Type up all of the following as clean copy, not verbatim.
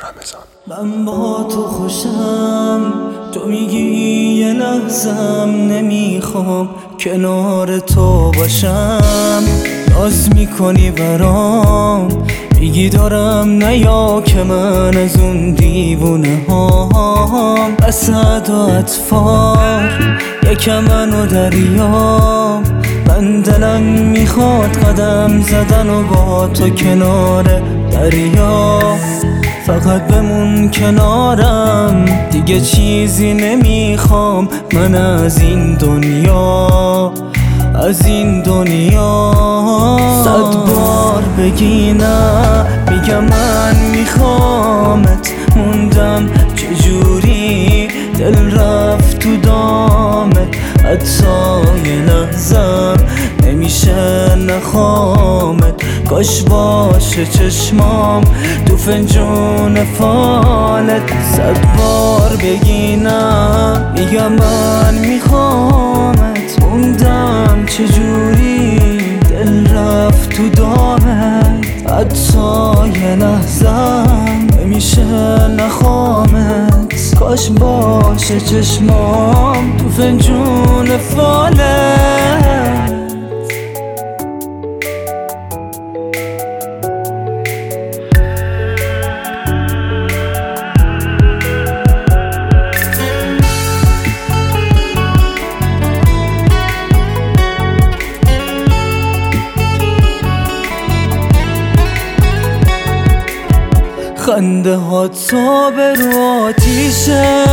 رمضان. من با تو خوشم، تو میگی یه لحظم نمیخوام کنار تو باشم. ناز میکنی برام، میگی دارم نیا که من از اون دیوونه هام. اسد و اطفال یکم من و دریام، من دلم میخواد قدم زدن و با تو کنار دریا. فقط بمون کنارم، دیگه چیزی نمیخوام من از این دنیا، از این دنیا. 100 بار بگی نه، میگم من میخوامت. موندم چجوری دل رفت تو دامت، حتی یه لحظم نمیشه نخوامت. کاش باشه چشمام تو فنجون فالت. 100 بار بگی نه، میگم من میخوامت. موندم چجوری دل رفت تو دامت، حتی یه لحظم نمیشه نخوامت. کاش باشه چشمام تو فنجون فالت. خنده ها تا به رو آتیشه،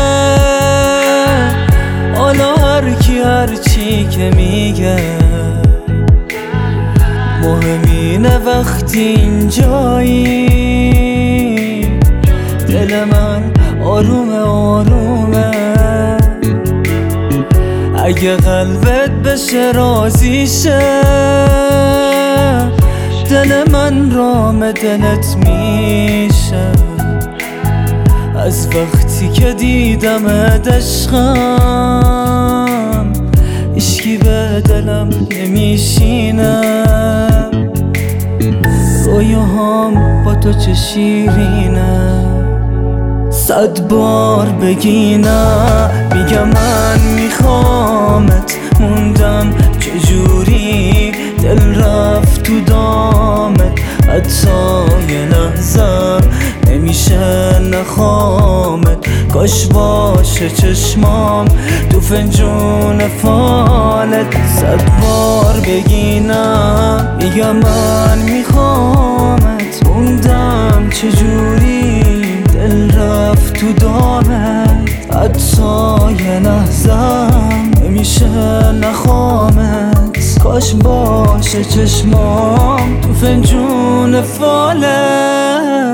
حالا هر کی هر چی که میگه. مهم اینه وقتی اینجایی دل من آرومه آرومه. اگه قلبت بشه راضی شه، دل من رام دلت میشه. از وقتی که دیدمت عشقم، هیچکی به دلم نمیشینه. رویاهام با تو چه شیرینه. 100 بار بگی نه، میگم من میخوامت. موندم چجوری دل رفت تو دامت، حتی یه لحظم نمیشه نخوامت. کاش باشه چشمام تو فنجون فالت. 100 بار بگی نه، میگم من میخوامت. موندم چجوری دل رفت تو دامت، حتی یه لحظم نمیشه نخوامت. کاش باشه چشمام تو فنجون فالت.